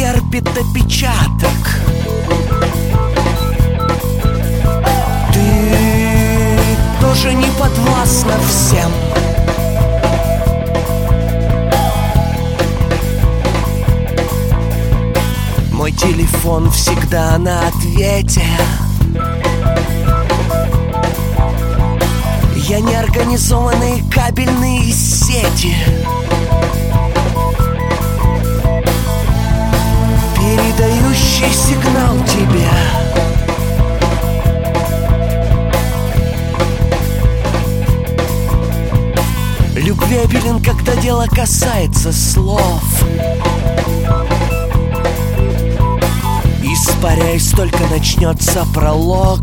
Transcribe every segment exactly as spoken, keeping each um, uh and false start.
терпит опечаток. Ты тоже не подвластна всем. Мой телефон всегда на ответе. Я неорганизованные кабельные сети, передающий сигнал тебе. Любвеобилен, когда дело касается слов. Испаряясь, только начнется пролог.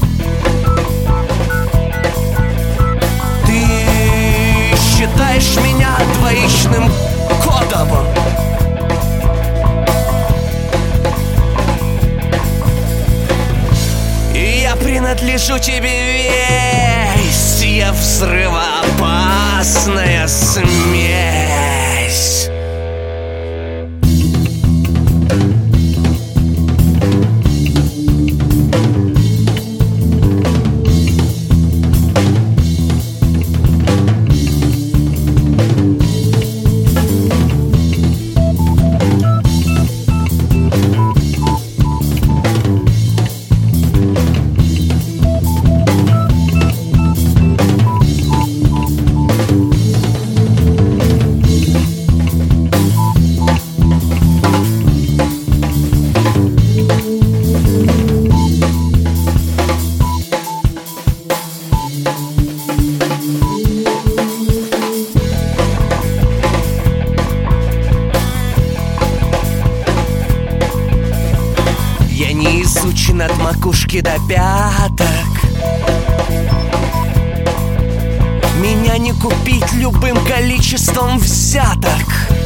Ты считаешь меня двоичным кодом. И я принадлежу тебе весь. Я взрывоопасная смесь. Я не изучен от макушки до пяток. Меня не купить любым количеством взяток.